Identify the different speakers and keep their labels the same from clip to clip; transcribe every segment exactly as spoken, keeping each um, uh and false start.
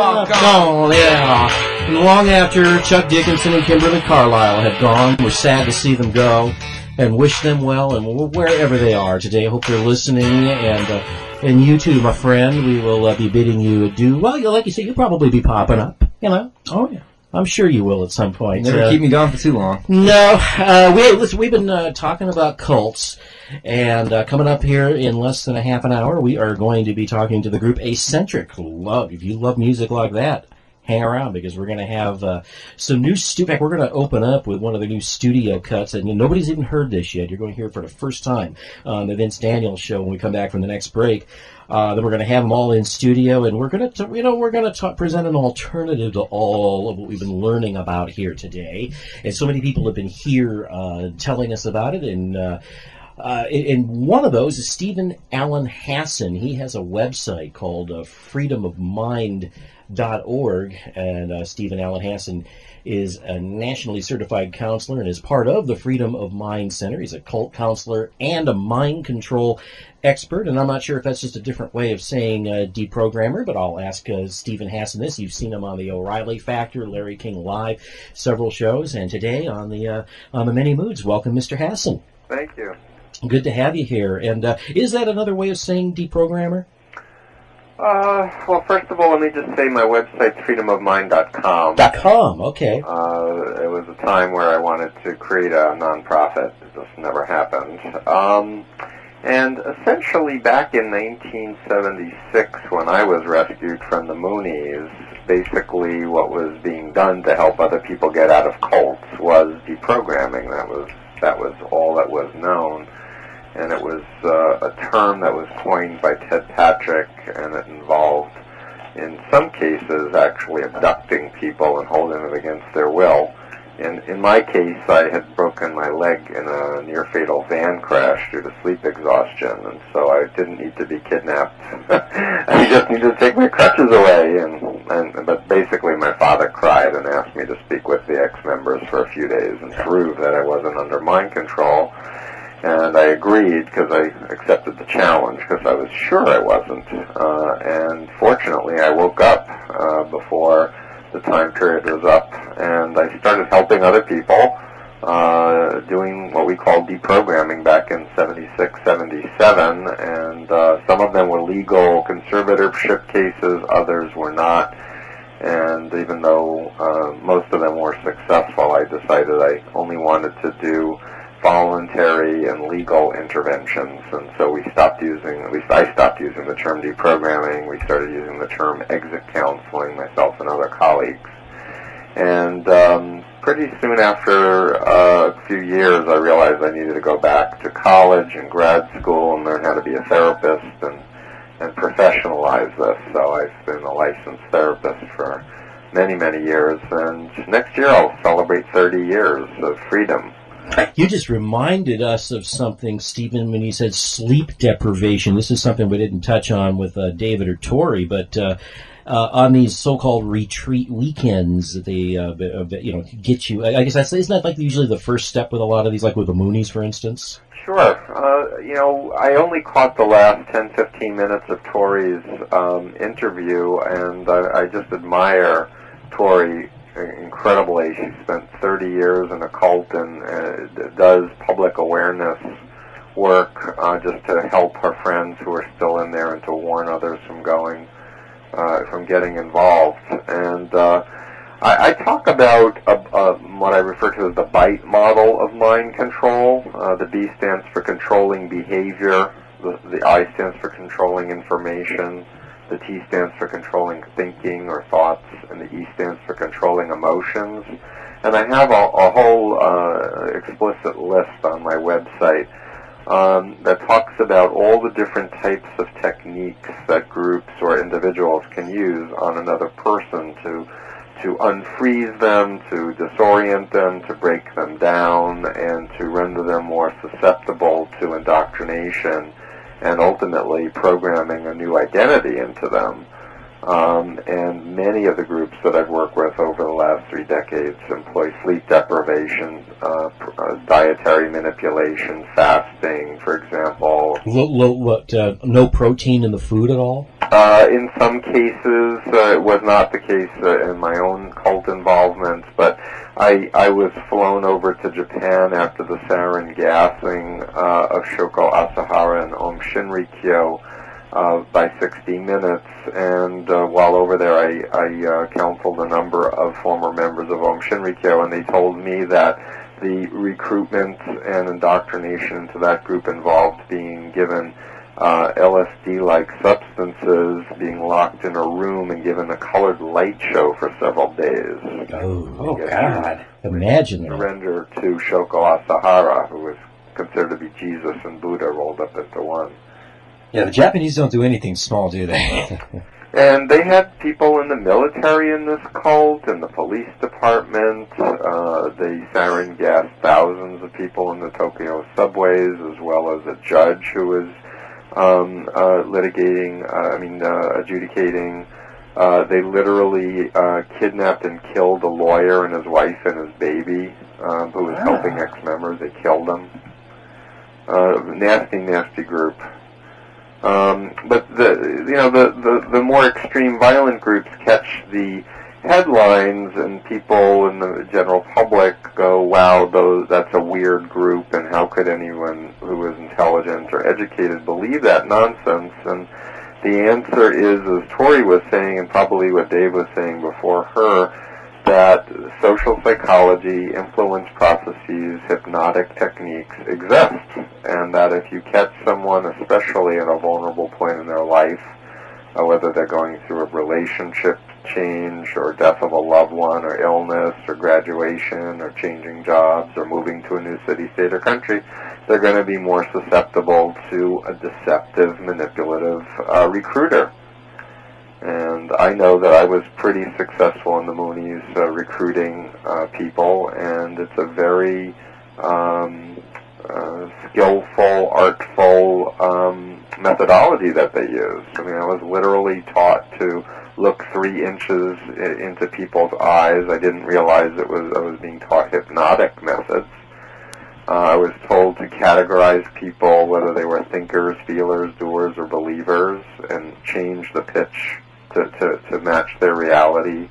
Speaker 1: all gone, yeah. And long after Chuck Dickinson and Kimberly Carlisle had gone, we're sad to see them go and wish them well and wherever they are today. I hope they're listening, and uh, and you too, my friend. We will uh, be bidding you adieu. Well, like you said, you'll probably be popping up, you know.
Speaker 2: Oh, yeah.
Speaker 1: I'm sure you will at some point.
Speaker 2: Never
Speaker 1: uh,
Speaker 2: keep me gone for too long.
Speaker 1: No. Uh, we, listen, we've been uh, talking about cults, and uh, coming up here in less than a half an hour, we are going to be talking to the group Eccentric. Love, if you love music like that, hang around, because we're going to have uh, some new stu- in fact, we're going to open up with one of the new studio cuts, and you know, nobody's even heard this yet. You're going to hear it for the first time on the Vince Daniels Show when we come back from the next break. Uh, then we're going to have them all in studio, and we're going to, you know, we're going to present an alternative to all of what we've been learning about here today. And so many people have been here uh, telling us about it, and uh, uh, and one of those is Stephen Allen Hassan. He has a website called uh, freedom of mind dot org, and uh, Stephen Allen Hassan is a nationally certified counselor and is part of the Freedom of Mind Center. He's a cult counselor and a mind control expert, and I'm not sure if that's just a different way of saying uh, deprogrammer, but I'll ask uh, Stephen Hassan this. You've seen him on the O'Reilly Factor, Larry King Live, several shows, and today on the uh, on the Many Moods. Welcome, Mister Hassan.
Speaker 3: Thank you.
Speaker 1: Good to have you here. And uh, is that another way of saying deprogrammer?
Speaker 3: Uh, well, first of all, let me just say my website's freedom of mind dot com.
Speaker 1: Dot com, okay.
Speaker 3: Uh, it was a time where I wanted to create a nonprofit. It just never happened. Um, and essentially, back in nineteen seventy-six, when I was rescued from the Moonies, basically what was being done to help other people get out of cults was deprogramming. That was that was all that was known. And it was uh, a term that was coined by Ted Patrick, and it involved, in some cases, actually abducting people and holding them against their will. In, in my case, I had broken my leg in a near-fatal van crash due to sleep exhaustion, and so I didn't need to be kidnapped. I just needed to take my crutches away, and, and but basically my father cried and asked me to speak with the ex-members for a few days and prove that I wasn't under mind control. And I agreed because I accepted the challenge because I was sure I wasn't. Uh, and fortunately, I woke up uh, before the time period was up, and I started helping other people uh, doing what we called deprogramming back in seventy-six, seventy-seven. And uh, some of them were legal conservatorship cases, others were not. And even though uh, most of them were successful, I decided I only wanted to do voluntary and legal interventions, and so we stopped using, at least I stopped using the term deprogramming. We started using the term exit counseling, myself and other colleagues. And um, pretty soon after uh, a few years, I realized I needed to go back to college and grad school and learn how to be a therapist and, and professionalize this. So I've been a licensed therapist for many, many years, and next year I'll celebrate thirty years of freedom.
Speaker 1: You just reminded us of something, Stephen, when you said sleep deprivation. This is something we didn't touch on with uh, David or Tori, but uh, uh, on these so-called retreat weekends, that they uh, you know get you. I guess that's isn't that like usually the first step with a lot of these, like with the Moonies, for instance?
Speaker 3: Sure. Uh, you know, I only caught the last ten, fifteen minutes of Tori's um, interview, and I, I just admire Tori incredibly. She spent thirty years in a cult and uh, does public awareness work uh, just to help her friends who are still in there and to warn others from going, uh, from getting involved. And uh, I, I talk about uh, uh, what I refer to as the BITE model of mind control. Uh, the B stands for controlling behavior. The, the I stands for controlling information. The T stands for controlling thinking or thoughts, and the E stands for controlling emotions. And I have a, a whole uh, explicit list on my website um, that talks about all the different types of techniques that groups or individuals can use on another person to to unfreeze them, to disorient them, to break them down, and to render them more susceptible to indoctrination, and ultimately programming a new identity into them. Um, and many of the groups that I've worked with over the last three decades employ sleep deprivation, uh, uh, dietary manipulation, fasting, for example.
Speaker 1: Lo, lo, what, uh, no protein in the food at all?
Speaker 3: Uh, in some cases, uh, it was not the case uh, in my own cult involvement, but I, I was flown over to Japan after the sarin gassing uh, of Shoko Asahara and Om Shinrikyo uh, by sixty minutes, and uh, while over there I, I uh, counseled a number of former members of Om Shinrikyo, and they told me that the recruitment and indoctrination into that group involved being given Uh, L S D-like substances, being locked in a room and given a colored light show for several days.
Speaker 1: Oh,
Speaker 2: oh God.
Speaker 1: Imagine that.
Speaker 3: Surrender to Shoko Asahara, who was considered to be Jesus and Buddha rolled up into one.
Speaker 2: Yeah, the Japanese don't do anything small, do they?
Speaker 3: And they had people in the military in this cult, in the police department. Uh, they sarin gassed thousands of people in the Tokyo subways, as well as a judge who was Um, uh, litigating, uh, I mean, uh, adjudicating. Uh, they literally uh, kidnapped and killed a lawyer and his wife and his baby, um, who was
Speaker 2: Ah.
Speaker 3: helping ex-members. They killed them. Uh, nasty, nasty group. Um, but the, you know, the, the, the more extreme violent groups catch the headlines, and people in the general public go, wow, those, that's a weird group, and how could anyone who is intelligent or educated believe that nonsense? And the answer is, as Tori was saying, and probably what Dave was saying before her, that social psychology, influence processes, hypnotic techniques exist, and that if you catch someone, especially at a vulnerable point in their life, uh, whether they're going through a relationship change or death of a loved one or illness or graduation or changing jobs or moving to a new city, state, or country, they're going to be more susceptible to a deceptive, manipulative uh, recruiter. And I know that I was pretty successful in the Moonies uh, recruiting uh, people, and it's a very um, uh, skillful, artful um, methodology that they use. I mean, I was literally taught to look three inches I- into people's eyes. I didn't realize it was I was being taught hypnotic methods. Uh, I was told to categorize people, whether they were thinkers, feelers, doers, or believers, and change the pitch to, to, to match their reality.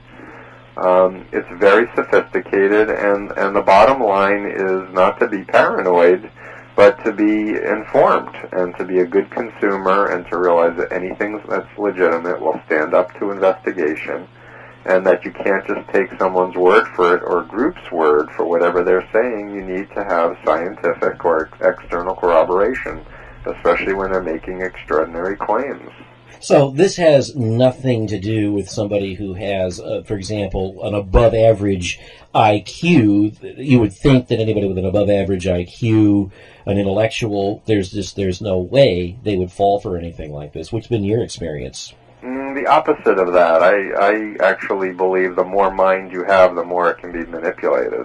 Speaker 3: Um, it's very sophisticated, and, and the bottom line is not to be paranoid, but to be informed and to be a good consumer and to realize that anything that's legitimate will stand up to investigation, and that you can't just take someone's word for it or a group's word for whatever they're saying. You need to have scientific or external corroboration, especially when they're making extraordinary claims.
Speaker 1: So this has nothing to do with somebody who has, uh, for example, an above-average I Q. You would think that anybody with an above-average I Q, an intellectual, there's just there's no way they would fall for anything like this. What's been your experience?
Speaker 3: Mm, the opposite of that. I, I actually believe the more mind you have, the more it can be manipulated.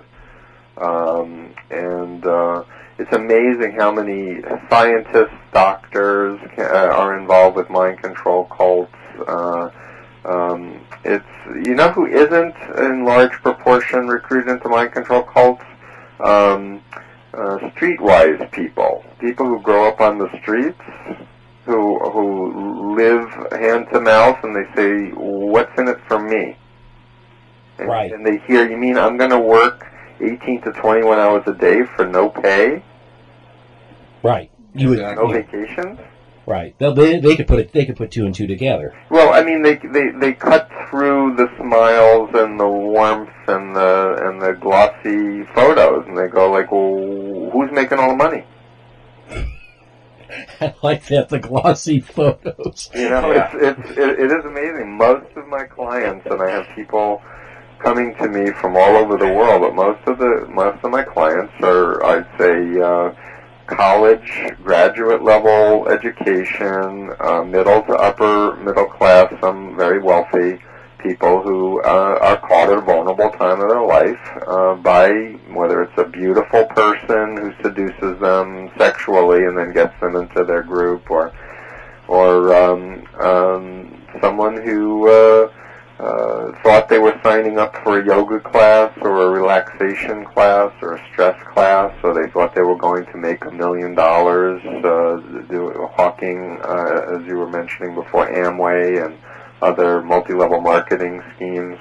Speaker 3: Um, and uh, it's amazing how many scientists, doctors uh, are involved with mind control cults. Uh, um, it's you know who isn't in large proportion recruited into mind control cults? Um, uh, streetwise people, people who grow up on the streets, who who live hand to mouth, and they say, "What's in it for me?" And,
Speaker 1: Right.
Speaker 3: and they hear, "You mean I'm going to work eighteen to twenty-one hours a day for no pay,
Speaker 1: Right. You would.
Speaker 2: Exactly.
Speaker 3: no vacations?"
Speaker 1: Right. They, they they could put it. They could put two and two together.
Speaker 3: Well, I mean, they they they cut through the smiles and the warmth and the and the glossy photos, and they go like, "Well, who's making all the money?"
Speaker 1: I like that, the glossy photos.
Speaker 3: You know,
Speaker 2: Yeah.
Speaker 3: it's it's it, it is amazing. Most of my clients, and I have people coming to me from all over the world, but most of the most of my clients are, I'd say, uh, college, graduate level education, uh, middle to upper middle class, some very wealthy people who uh, are caught at a vulnerable time of their life uh, by whether it's a beautiful person who seduces them sexually and then gets them into their group, or or um, um, someone who uh, uh, thought they were signing up for a yoga class or a relaxation class or a stress class, or they thought they were going to make a million dollars uh, do, hawking, uh, as you were mentioning before, Amway and other multi-level marketing schemes.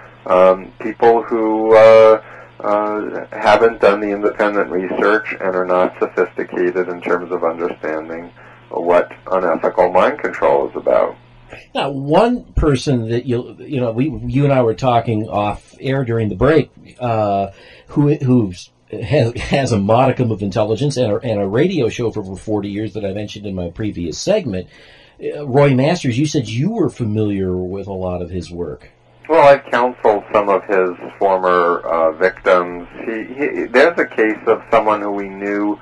Speaker 3: Um, people who uh, uh, haven't done the independent research and are not sophisticated in terms of understanding what unethical mind control is about.
Speaker 1: Now, one person that you you know we you and I were talking off air during the break, uh, who who's has, has a modicum of intelligence and a, and a radio show for over forty years that I mentioned in my previous segment, uh, Roy Masters. You said you were familiar with a lot of his work.
Speaker 3: Well, I've counseled some of his former uh, victims. He, he, there's a case of someone who we knew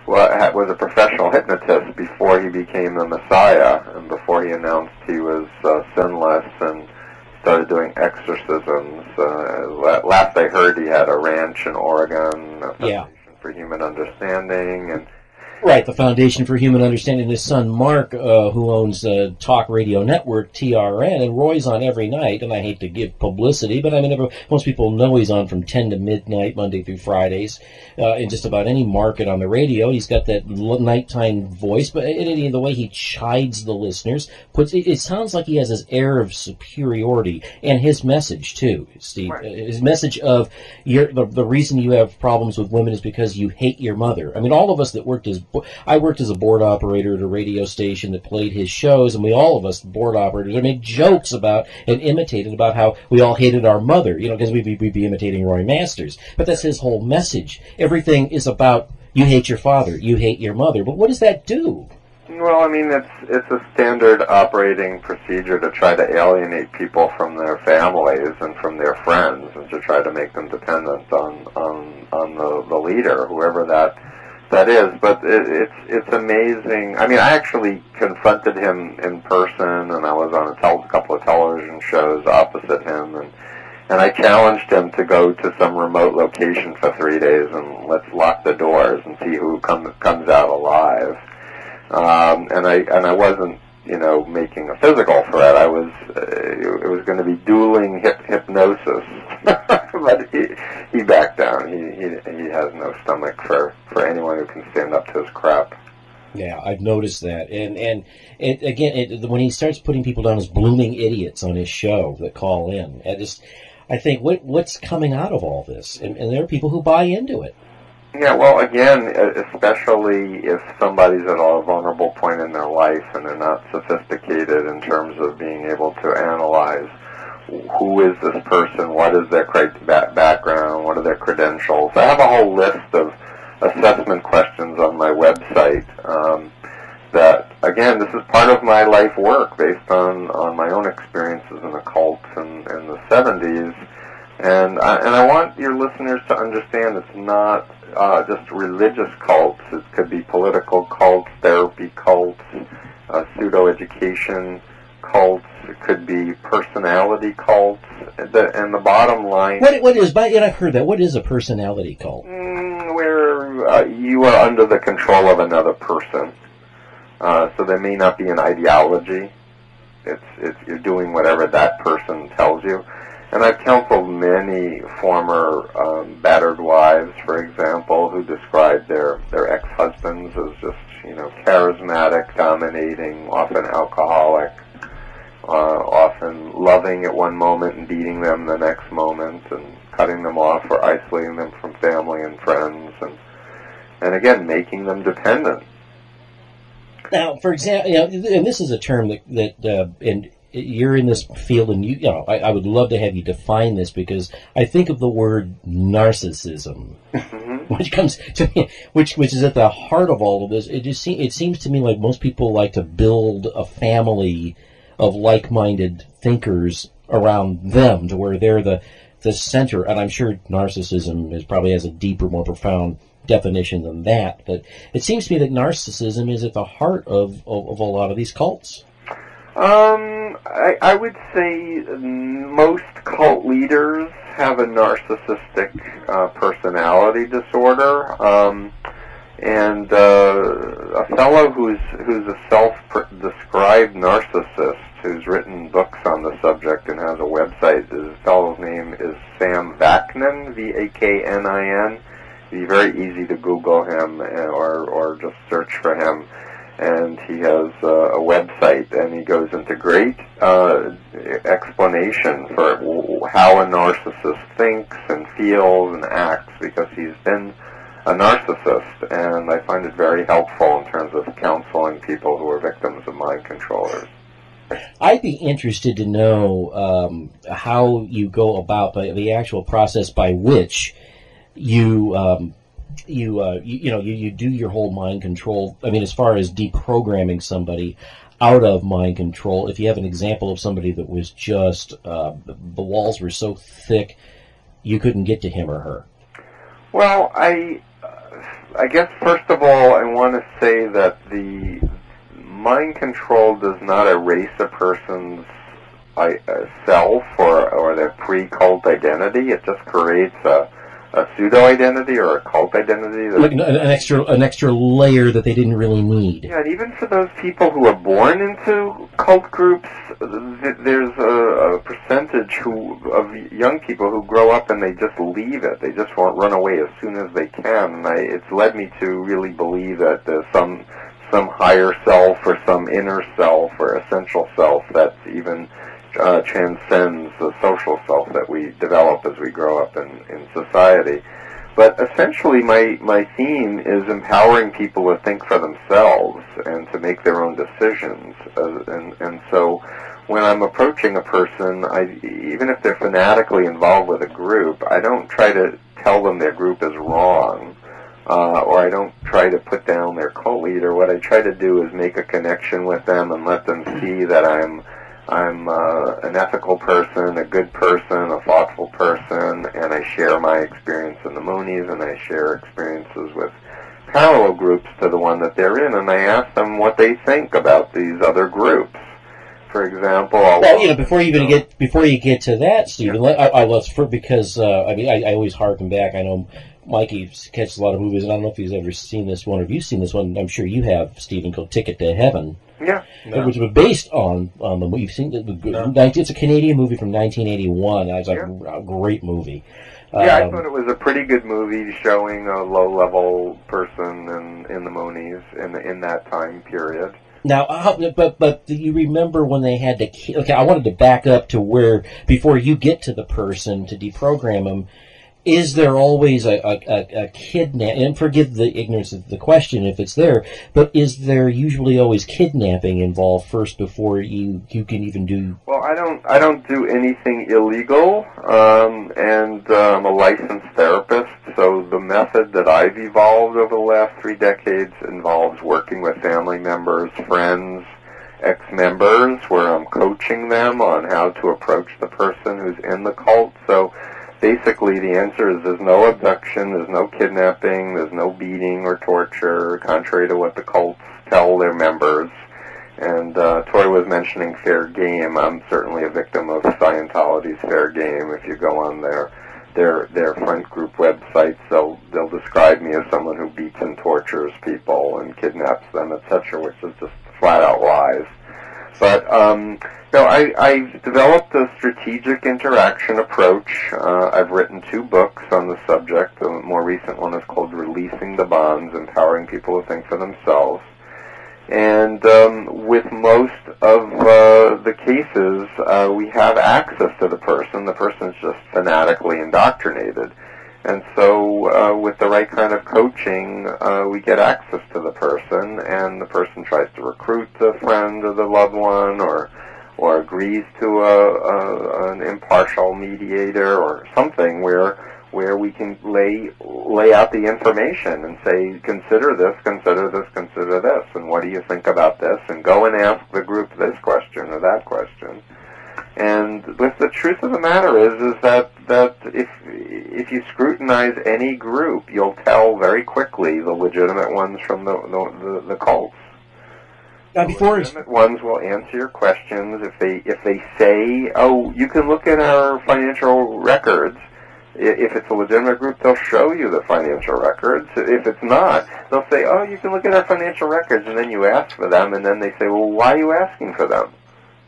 Speaker 3: was a professional hypnotist before he became the Messiah and before he announced he was uh, sinless and started doing exorcisms. Uh, last I heard, he had a ranch in Oregon, a
Speaker 1: yeah.
Speaker 3: Foundation for Human Understanding, and
Speaker 1: right, the Foundation for Human Understanding. His son Mark, uh, who owns uh, Talk Radio Network, T R N, and Roy's on every night. And I hate to give publicity, but I mean, most people know he's on from ten to midnight, Monday through Fridays, uh, in just about any market on the radio. He's got that nighttime voice, but it, it, the way he chides the listeners, puts it, it sounds like he has this air of superiority, and his message too, Steve.
Speaker 3: Right.
Speaker 1: His message of you're, the the reason you have problems with women is because you hate your mother. I mean, all of us that worked as I worked as a board operator at a radio station that played his shows, and we all of us, board operators, I made jokes about and imitated about how we all hated our mother, you know, because we'd, we'd be imitating Roy Masters. But that's his whole message. Everything is about you hate your father, you hate your mother. But what does that do?
Speaker 3: Well, I mean, it's it's a standard operating procedure to try to alienate people from their families and from their friends, and to try to make them dependent on on, on the, the leader, whoever that that is. But it, it's it's amazing. I mean, I actually confronted him in person, and I was on a tel- couple of television shows opposite him, and and I challenged him to go to some remote location for three days and let's lock the doors and see who come, comes out alive. Um, and I and I wasn't, you know, making a physical threat. I was uh, it was going to be dueling hip, hypnosis, but he he backed down. He he he has no stomach for, for anyone who can stand up to his crap.
Speaker 1: Yeah, I've noticed that, and and it, again, it, when he starts putting people down as blooming idiots on his show that call in, I just I think what what's coming out of all this, and, and there are people who buy into it.
Speaker 3: Yeah, well, again, especially if somebody's at a vulnerable point in their life and they're not sophisticated in terms of being able to analyze who is this person, what is their background, what are their credentials. I have a whole list of assessment questions on my website um, that, again, this is part of my life work based on, on my own experiences in occults in, in the seventies. And I, and I want your listeners to understand it's not uh, just religious cults. It could be political cults, therapy cults, uh, pseudo-education cults. It could be personality cults. The, and the bottom line...
Speaker 1: What, what is, and I've heard that, what is a personality cult?
Speaker 3: Mm, where uh, you are under the control of another person. Uh, so there may not be an ideology. It's, it's you're doing whatever that person tells you. And I've counseled many former um, battered wives, for example, who described their, their ex-husbands as just, you know, charismatic, dominating, often alcoholic, uh, often loving at one moment and beating them the next moment, and cutting them off or isolating them from family and friends, and and again, making them dependent.
Speaker 1: Now, for example, you know, and this is a term that, that uh, and you're in this field, and you, you know, I, I would love to have you define this, because I think of the word narcissism, mm-hmm. which comes to me, which which is at the heart of all of this. It just se- it seems to me like most people like to build a family of like-minded thinkers around them, to where they're the the center. And I'm sure narcissism is probably has a deeper, more profound definition than that. But it seems to me that narcissism is at the heart of of, of a lot of these cults.
Speaker 3: Um, I, I would say most cult leaders have a narcissistic uh, personality disorder, um, and uh, a fellow who's who's a self-described narcissist who's written books on the subject and has a website. His fellow's name is Sam Vaknin, V A K N I N. It'd be very easy to Google him or, or just search for him. And he has uh, a website, and he goes into great uh, explanation for how a narcissist thinks and feels and acts, because he's been a narcissist, and I find it very helpful in terms of counseling people who are victims of mind controllers.
Speaker 1: I'd be interested to know um, how you go about the, the actual process by which you... Um, You, uh, you, you know, you, you do your whole mind control. I mean, as far as deprogramming somebody out of mind control, if you have an example of somebody that was just, uh, the walls were so thick, you couldn't get to him or her.
Speaker 3: Well, I, I guess first of all, I want to say that the mind control does not erase a person's uh, self or, or their pre-cult identity. It just creates a a pseudo-identity or a cult identity.
Speaker 1: Like an, an extra an extra layer that they didn't really need.
Speaker 3: Yeah, and even for those people who are born into cult groups, th- there's a, a percentage who of young people who grow up and they just leave it. They just want to run away as soon as they can. And I, it's led me to really believe that there's some, some higher self or some inner self or essential self that's even Uh, transcends the social self that we develop as we grow up in, in society. But essentially my, my theme is empowering people to think for themselves and to make their own decisions. Uh, and, and so when I'm approaching a person, I, even if they're fanatically involved with a group, I don't try to tell them their group is wrong. Uh, or I don't try to put down their cult leader. What I try to do is make a connection with them and let them see that I'm I'm uh, an ethical person, a good person, a thoughtful person, and I share my experience in the Moonies, and I share experiences with parallel groups to the one that they're in, and I ask them what they think about these other groups. For example, I'll
Speaker 1: well, you know, before you even get before you get to that, Stephen, yeah. I, I was for because uh, I mean, I, I always harken back. I know Mikey catches a lot of movies, and I don't know if he's ever seen this one, or if you've seen this one. I'm sure you have, Stephen, called Ticket to Heaven.
Speaker 3: Yeah, no.
Speaker 1: Which was based on on the movie. You've seen the, the no. It's a Canadian movie from nineteen eighty-one. It was a, yeah. a great movie.
Speaker 3: Yeah,
Speaker 1: um,
Speaker 3: I thought it was a pretty good movie showing a low-level person in in the Moonies in in that time period.
Speaker 1: Now, uh, but but do you remember when they had to? Okay, I wanted to back up to where before you get to the person to deprogram them. Is there always a, a, a, a kidnap? And forgive the ignorance of the question if it's there, but is there usually always kidnapping involved first before you, you can even do?
Speaker 3: Well, I don't I don't do anything illegal, um, and uh, I'm a licensed therapist. So the method that I've evolved over the last three decades involves working with family members, friends, ex-members, where I'm coaching them on how to approach the person who's in the cult. So basically, the answer is there's no abduction, there's no kidnapping, there's no beating or torture, contrary to what the cults tell their members. And uh, Tori was mentioning fair game. I'm certainly a victim of Scientology's fair game. If you go on their their their front group websites, they'll they'll describe me as someone who beats and tortures people and kidnaps them, et cetera, which is just flat out lies. But um, no, I, I've developed a strategic interaction approach. Uh, I've written two books on the subject. The more recent one is called Releasing the Bonds, Empowering People to Think for Themselves. And um, with most of uh, the cases, uh, we have access to the person. The person's just fanatically indoctrinated. And so uh, with the right kind of coaching, uh, we get access to the person, and the person tries to recruit the friend or the loved one, or or agrees to a, a, an impartial mediator or something where where we can lay lay out the information and say, consider this, consider this, consider this, and what do you think about this? And go and ask the group this question or that question. And with the truth of the matter is, is that, that if if you scrutinize any group, you'll tell very quickly the legitimate ones from the the, the, the cults.
Speaker 1: Now, before
Speaker 3: the legitimate ones will answer your questions. If they if they say, oh, you can look at our financial records. If it's a legitimate group, they'll show you the financial records. If it's not, they'll say, oh, you can look at our financial records, and then you ask for them, and then they say, well, why are you asking for them?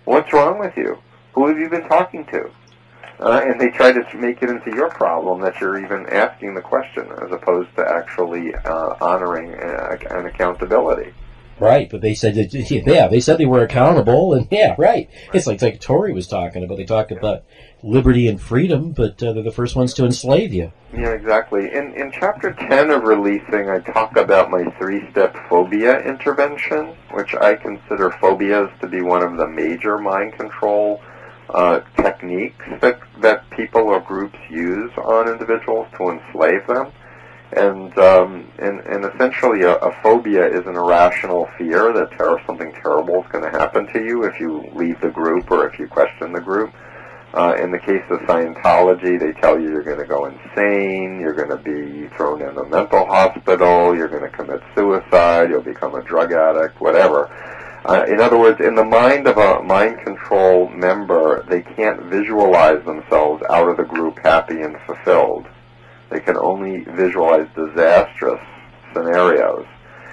Speaker 3: What's wrong with you? Who have you been talking to? Uh, and they try to make it into your problem that you're even asking the question, as opposed to actually uh, honoring uh, an accountability.
Speaker 1: Right, but they said that, yeah, they said they were accountable, and yeah, right. It's like, it's like Tori was talking about. They talk about liberty and freedom, but uh, they're the first ones to enslave you.
Speaker 3: Yeah, exactly. In in chapter ten of Releasing, I talk about my three-step phobia intervention, which I consider phobias to be one of the major mind control uh, techniques that, that people or groups use on individuals to enslave them. And, um, and and essentially a, a phobia is an irrational fear that ter- something terrible is going to happen to you if you leave the group or if you question the group. Uh, in the case of Scientology, they tell you you're going to go insane, you're going to be thrown in a mental hospital, you're going to commit suicide, you'll become a drug addict, whatever. Uh, in other words, in the mind of a mind control member, they can't visualize themselves out of the group happy and fulfilled. They can only visualize disastrous scenarios.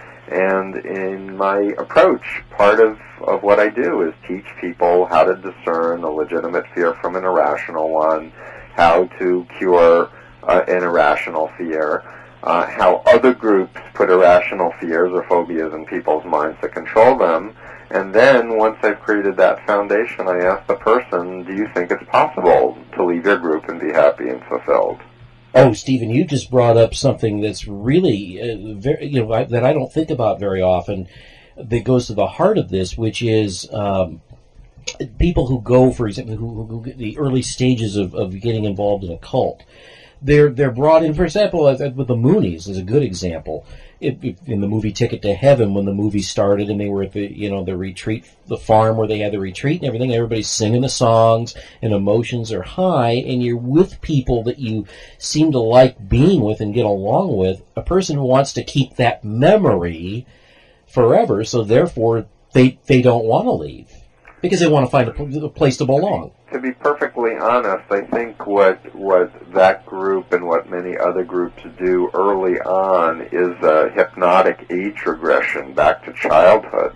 Speaker 3: And in my approach, part of, of what I do is teach people how to discern a legitimate fear from an irrational one, how to cure uh, an irrational fear, uh, how other groups put irrational fears or phobias in people's minds to control them. And then, once I've created that foundation, I ask the person, do you think it's possible to leave your group and be happy and fulfilled?
Speaker 1: Oh, Stephen, you just brought up something that's really, uh, very, you know, I, that I don't think about very often. That goes to the heart of this, which is um, people who go, for example, who, who get the early stages of, of getting involved in a cult. They're they're brought in, for example, with the Moonies is a good example. It, it, in the movie Ticket to Heaven, when the movie started and they were at the, you know, the retreat, the farm where they had the retreat and everything, everybody's singing the songs and emotions are high, and you're with people that you seem to like being with and get along with, a person who wants to keep that memory forever, so therefore they they don't want to leave because they want to find a, a place to belong.
Speaker 3: To be perfectly honest, I think what what that group and what many other groups do early on is a hypnotic age regression back to childhood,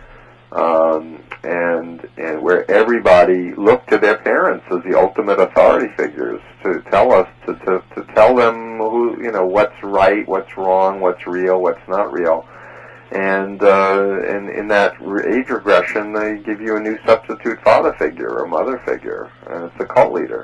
Speaker 3: um, and and where everybody looked to their parents as the ultimate authority figures to tell us to, to, to tell them who, you know, what's right, what's wrong, what's real, what's not real. And, uh, and in that age regression, they give you a new substitute father figure or mother figure, and it's a cult leader.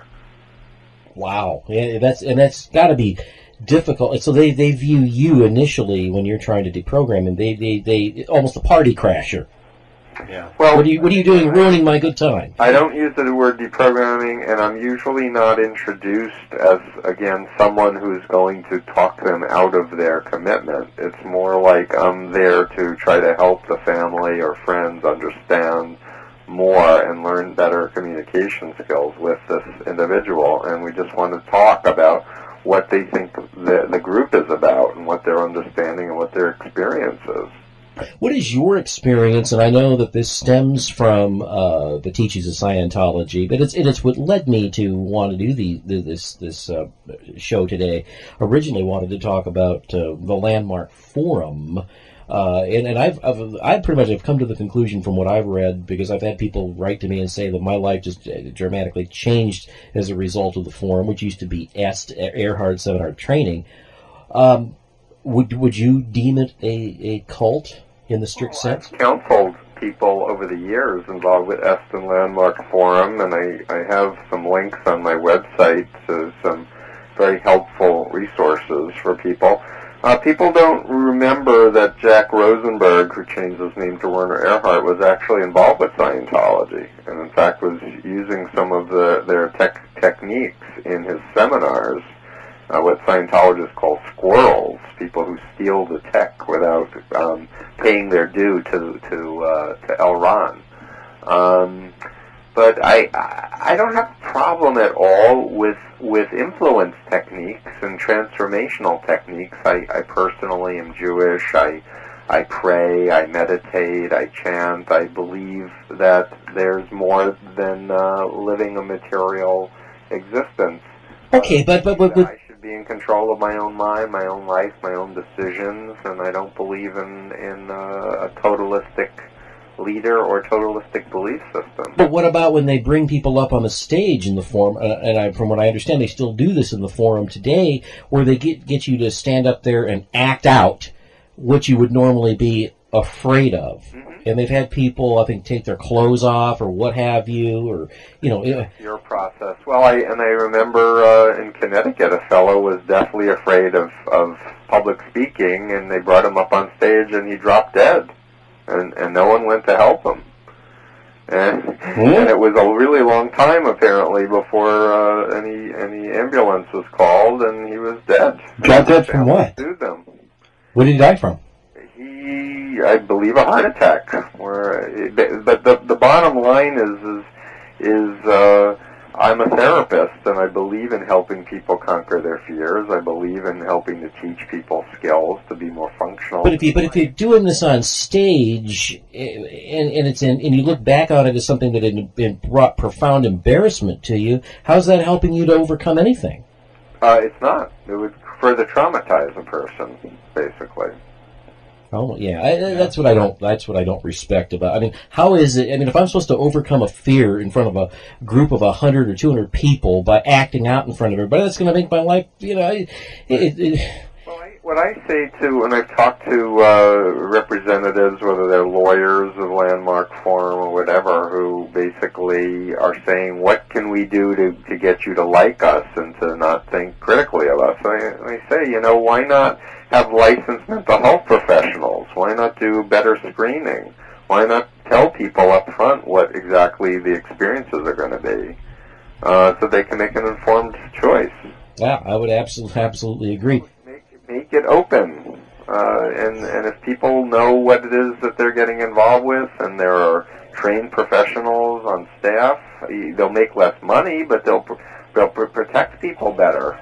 Speaker 1: Wow, yeah, that's and that's got to be difficult. So they, they view you initially when you're trying to deprogram, and they they, they almost a party crasher.
Speaker 2: Yeah.
Speaker 3: Well,
Speaker 1: what are you what are you doing, ruining my good time?
Speaker 3: I don't use the word deprogramming, and I'm usually not introduced as, again, someone who's going to talk them out of their commitment. It's more like I'm there to try to help the family or friends understand more and learn better communication skills with this individual, and we just want to talk about what they think the, the group is about and what their understanding and what their experience is.
Speaker 1: What is your experience? And I know that this stems from uh, the teachings of Scientology, but it's it is what led me to want to do the, the this this uh, show today. Originally, wanted to talk about uh, the Landmark Forum, uh, and and I've, I've I pretty much have come to the conclusion from what I've read, because I've had people write to me and say that my life just dramatically changed as a result of the forum, which used to be Est Erhard Seminar Training. Um, would would you deem it a, a cult in the strict
Speaker 3: well,
Speaker 1: sense?
Speaker 3: I've counseled people over the years involved with Est and Landmark Forum, and I, I have some links on my website to some very helpful resources for people. Uh, people don't remember that Jack Rosenberg, who changed his name to Werner Erhard, was actually involved with Scientology, and in fact was using some of the, their tech, techniques in his seminars. Uh, what Scientologists call squirrels, people who steal the tech without um, paying their due to to uh, to L. Ron. Um, but I I don't have a problem at all with with influence techniques and transformational techniques. I, I personally am Jewish. I I pray. I meditate. I chant. I believe that there's more than uh, living a material existence.
Speaker 1: Okay, but but but. but
Speaker 3: I should be in control of my own mind, my own life, my own decisions, and I don't believe in in uh, a totalistic leader or totalistic belief system.
Speaker 1: But what about when they bring people up on the stage in the forum? Uh, and I, from what I understand, they still do this in the forum today, where they get get you to stand up there and act out what you would normally be afraid of. Mm-hmm. And they've had people, I think, take their clothes off or what have you, or you know. It,
Speaker 3: Your process. Well, I and I remember uh, in Connecticut, a fellow was deathly afraid of of public speaking, and they brought him up on stage, and he dropped dead, and and no one went to help him. And, mm-hmm. and it was a really long time, apparently, before uh, any any ambulance was called, and he was dead.
Speaker 2: Dropped dead from what?
Speaker 3: Sued them.
Speaker 2: What did he die from?
Speaker 3: He, I believe, a heart attack. Where, but the the bottom line is is is uh, I'm a therapist, and I believe in helping people conquer their fears. I believe in helping to teach people skills to be more functional.
Speaker 1: But if you but if you're doing this on stage, and and it's in, and you look back on it as something that had been brought profound embarrassment to you, how's that helping you to overcome anything?
Speaker 3: Uh, it's not. It would further traumatize a person, basically.
Speaker 1: Oh yeah, I, that's what I don't. That's what I don't respect about. I mean, how is it? I mean, if I'm supposed to overcome a fear in front of a group of a hundred or two hundred people by acting out in front of everybody, that's going to make my life. You know, it. it, it
Speaker 3: well, I, what I say to, and I've talked to uh, representatives, whether they're lawyers of Landmark Forum or whatever, who basically are saying, "What can we do to to get you to like us and to not think critically of us?" I, I say, you know, why not have licensed mental health professionals? Why not do better screening? Why not tell people up front what exactly the experiences are going to be, uh, so they can make an informed choice?
Speaker 1: Yeah, I would absolutely absolutely agree.
Speaker 3: Make, make it open, uh, and and if people know what it is that they're getting involved with, and there are trained professionals on staff, they'll make less money, but they'll they'll protect people better.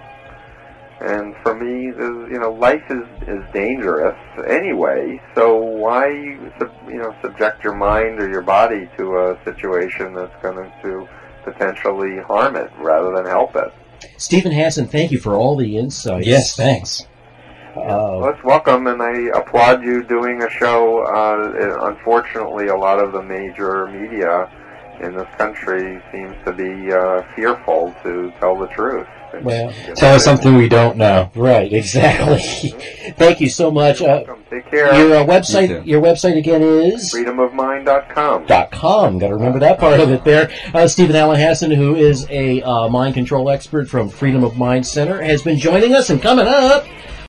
Speaker 3: And for me, you know, life is, is dangerous anyway, so why, you know, subject your mind or your body to a situation that's going to potentially harm it rather than help it?
Speaker 1: Stephen Hasson, thank you for all the insights.
Speaker 2: Yes, thanks.
Speaker 1: Uh,
Speaker 3: well, it's welcome, and I applaud you doing a show. Uh, unfortunately, a lot of the major media in this country seems to be uh, fearful to tell the truth.
Speaker 1: Well,
Speaker 2: tell us something we don't know.
Speaker 1: Right, exactly. Thank you so much.
Speaker 3: You're welcome. Uh, Take care.
Speaker 1: Your uh, website, you your website again is
Speaker 3: freedom of mind dot com.
Speaker 1: Dot com. Got to remember that part of it there. Uh, Stephen Alan Hasson, who is a uh, mind control expert from Freedom of Mind Center, has been joining us. And coming up,